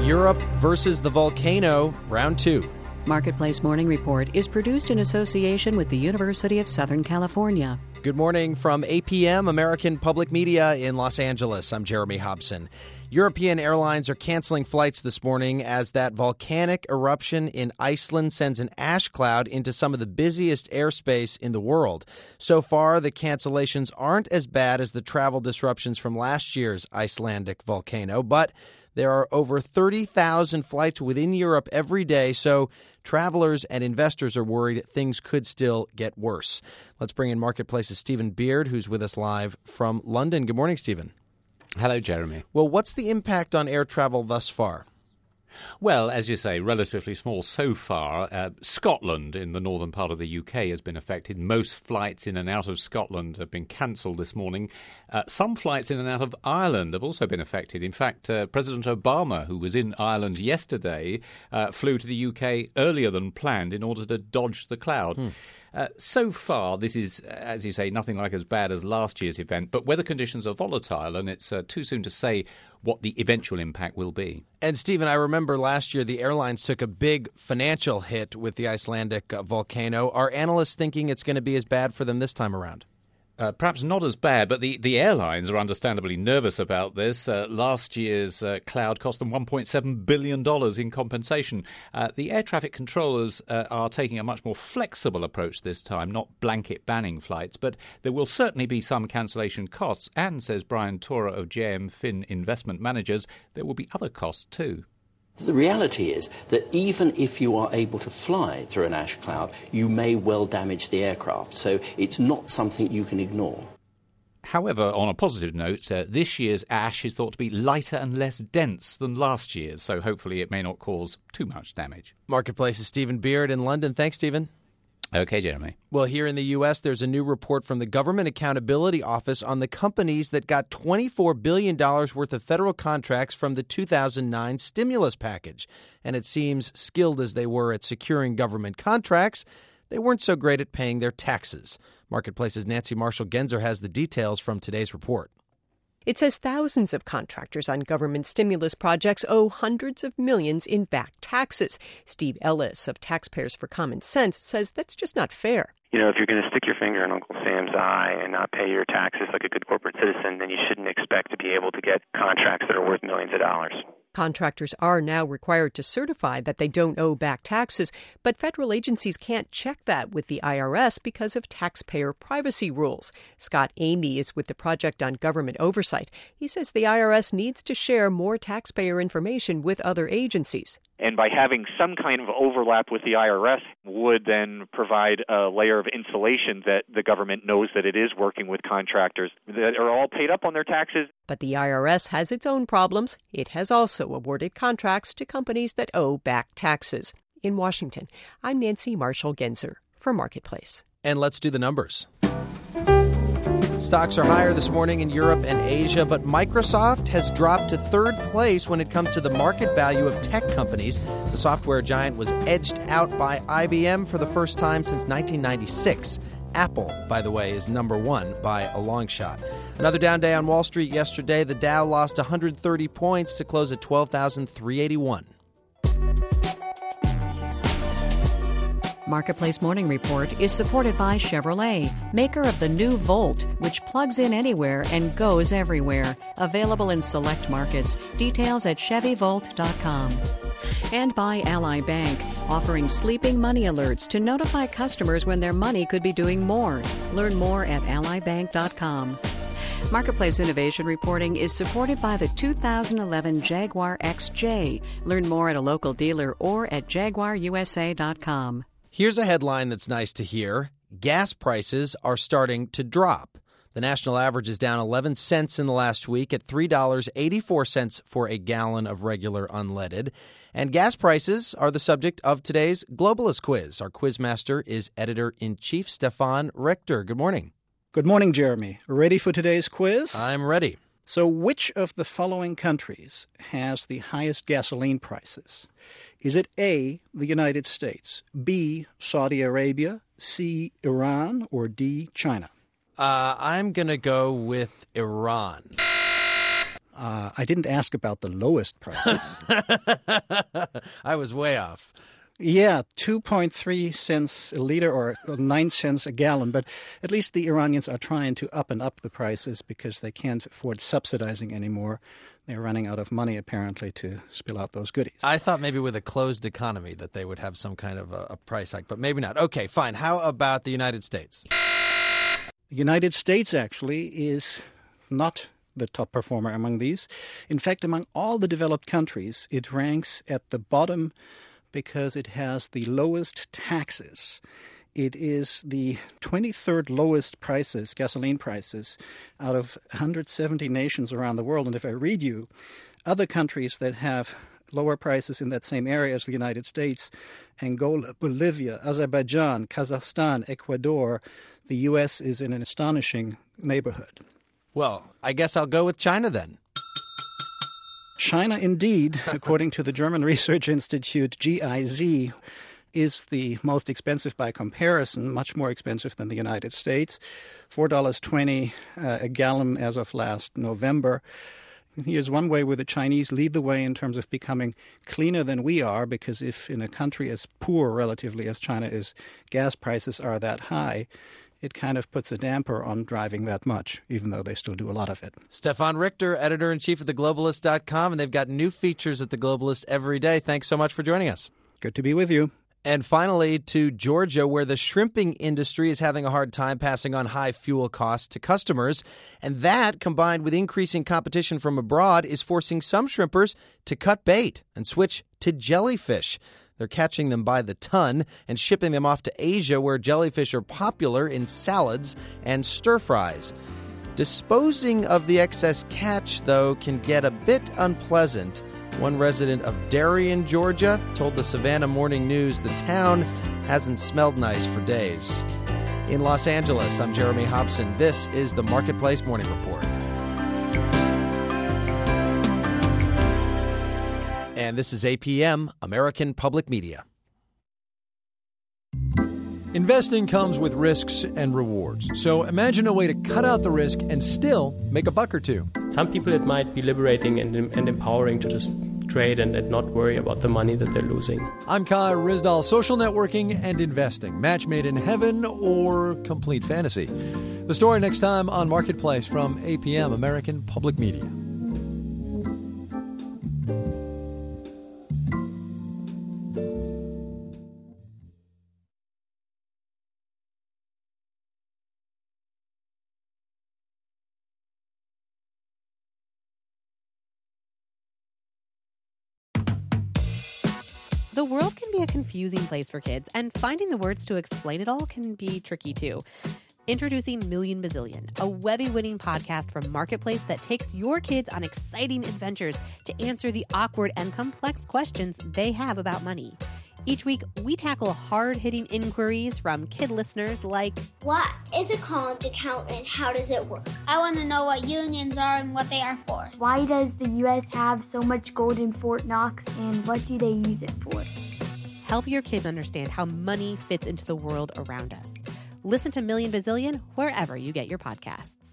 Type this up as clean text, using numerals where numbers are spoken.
Europe versus the volcano, round 2. Marketplace Morning Report is produced in association with the University of Southern California. Good morning from APM, American Public Media in Los Angeles. I'm Jeremy Hobson. European airlines are canceling flights this morning as that volcanic eruption in Iceland sends an ash cloud into some of the busiest airspace in the world. So far, the cancellations aren't as bad as the travel disruptions from last year's Icelandic volcano, but there are over 30,000 flights within Europe every day, so travelers and investors are worried things could still get worse. Let's bring in Marketplace's Stephen Beard, who's with us live from London. Good morning, Stephen. Hello, Jeremy. Well, what's the impact on air travel thus far? Well, as you say, relatively small so far. Scotland, in the northern part of the UK, has been affected. Most flights in and out of Scotland have been cancelled this morning. Some flights in and out of Ireland have also been affected. In fact, President Obama, who was in Ireland yesterday, flew to the UK earlier than planned in order to dodge the cloud. So far, this is, as you say, nothing like as bad as last year's event, but weather conditions are volatile, and it's too soon to say what the eventual impact will be. And, Stephen, I remember last year the airlines took a big financial hit with the Icelandic volcano. Are analysts thinking it's going to be as bad for them this time around? Perhaps not as bad, but the airlines are understandably nervous about this. Last year's cloud cost them $1.7 billion in compensation. The air traffic controllers are taking a much more flexible approach this time, not blanket banning flights, but there will certainly be some cancellation costs. And, says Brian Tora of JM Fin Investment Managers, there will be other costs too. The reality is that even if you are able to fly through an ash cloud, you may well damage the aircraft. So it's not something you can ignore. However, on a positive note, this year's ash is thought to be lighter and less dense than last year's, so hopefully it may not cause too much damage. Marketplace's Stephen Beard in London. Thanks, Stephen. Okay, Jeremy. Well, here in the U.S., there's a new report from the Government Accountability Office on the companies that got $24 billion worth of federal contracts from the 2009 stimulus package. And it seems, skilled as they were at securing government contracts, they weren't so great at paying their taxes. Marketplace's Nancy Marshall-Genzer has the details from today's report. It says thousands of contractors on government stimulus projects owe hundreds of millions in back taxes. Steve Ellis of Taxpayers for Common Sense says that's just not fair. You know, if you're going to stick your finger in Uncle Sam's eye and not pay your taxes like a good corporate citizen, then you shouldn't expect to be able to get contracts that are worth millions of dollars. Contractors are now required to certify that they don't owe back taxes, but federal agencies can't check that with the IRS because of taxpayer privacy rules. Scott Amy is with the Project on Government Oversight. He says the IRS needs to share more taxpayer information with other agencies. And by having some kind of overlap with the IRS would then provide a layer of insulation that the government knows that it is working with contractors that are all paid up on their taxes. But the IRS has its own problems. It has also awarded contracts to companies that owe back taxes. In Washington, I'm Nancy Marshall-Genzer for Marketplace. And let's do the numbers. Stocks are higher this morning in Europe and Asia, but Microsoft has dropped to third place when it comes to the market value of tech companies. The software giant was edged out by IBM for the first time since 1996. Apple, by the way, is number one by a long shot. Another down day on Wall Street yesterday. The Dow lost 130 points to close at 12,381. Marketplace Morning Report is supported by Chevrolet, maker of the new Volt, which plugs in anywhere and goes everywhere. Available in select markets. Details at ChevyVolt.com. And by Ally Bank, offering sleeping money alerts to notify customers when their money could be doing more. Learn more at allybank.com. Marketplace Innovation Reporting is supported by the 2011 Jaguar XJ. Learn more at a local dealer or at jaguarusa.com. Here's a headline that's nice to hear. Gas prices are starting to drop. The national average is down 11 cents in the last week at $3.84 for a gallon of regular unleaded. And gas prices are the subject of today's Globalist Quiz. Our quizmaster is Editor-in-Chief Stefan Richter. Good morning. Good morning, Jeremy. Ready for today's quiz? I'm ready. So which of the following countries has the highest gasoline prices? Is it A, the United States, B, Saudi Arabia, C, Iran, or D, China? I'm going to go with Iran. I didn't ask about the lowest prices. I was way off. Yeah, 2.3 cents a liter or 9 cents a gallon. But at least the Iranians are trying to up the prices because they can't afford subsidizing anymore. They're running out of money, apparently, to spill out those goodies. I thought maybe with a closed economy that they would have some kind of a price hike, but maybe not. Okay, fine. How about the United States? The United States, actually, is not the top performer among these. In fact, among all the developed countries, it ranks at the bottom because it has the lowest taxes. It is the 23rd lowest prices, gasoline prices, out of 170 nations around the world. And if I read you other countries that have lower prices in that same area as the United States, Angola, Bolivia, Azerbaijan, Kazakhstan, Ecuador, the U.S. is in an astonishing neighborhood. Well, I guess I'll go with China then. China, indeed, according to the German Research Institute, GIZ, is the most expensive by comparison, much more expensive than the United States, $4.20 a gallon as of last November. Here's one way where the Chinese lead the way in terms of becoming cleaner than we are, because if in a country as poor relatively as China is, gas prices are that high, it kind of puts a damper on driving that much, even though they still do a lot of it. Stefan Richter, editor-in-chief of TheGlobalist.com, and they've got new features at The Globalist every day. Thanks so much for joining us. Good to be with you. And finally, to Georgia, where the shrimping industry is having a hard time passing on high fuel costs to customers. And that, combined with increasing competition from abroad, is forcing some shrimpers to cut bait and switch to jellyfish. They're catching them by the ton and shipping them off to Asia, where jellyfish are popular in salads and stir-fries. Disposing of the excess catch, though, can get a bit unpleasant. One resident of Darien, Georgia, told the Savannah Morning News the town hasn't smelled nice for days. In Los Angeles, I'm Jeremy Hobson. This is the Marketplace Morning Report. And this is APM, American Public Media. Investing comes with risks and rewards. So imagine a way to cut out the risk and still make a buck or two. Some people it might be liberating and empowering to just trade and not worry about the money that they're losing. I'm Kai Rizdal, social networking and investing. Match made in heaven or complete fantasy. The story next time on Marketplace from APM, American Public Media. The world can be a confusing place for kids, and finding the words to explain it all can be tricky too. Introducing Million Bazillion, a Webby-winning podcast from Marketplace that takes your kids on exciting adventures to answer the awkward and complex questions they have about money. Each week, we tackle hard-hitting inquiries from kid listeners like, what is a college account and how does it work? I want to know what unions are and what they are for. Why does the U.S. have so much gold in Fort Knox and what do they use it for? Help your kids understand how money fits into the world around us. Listen to Million Bazillion wherever you get your podcasts.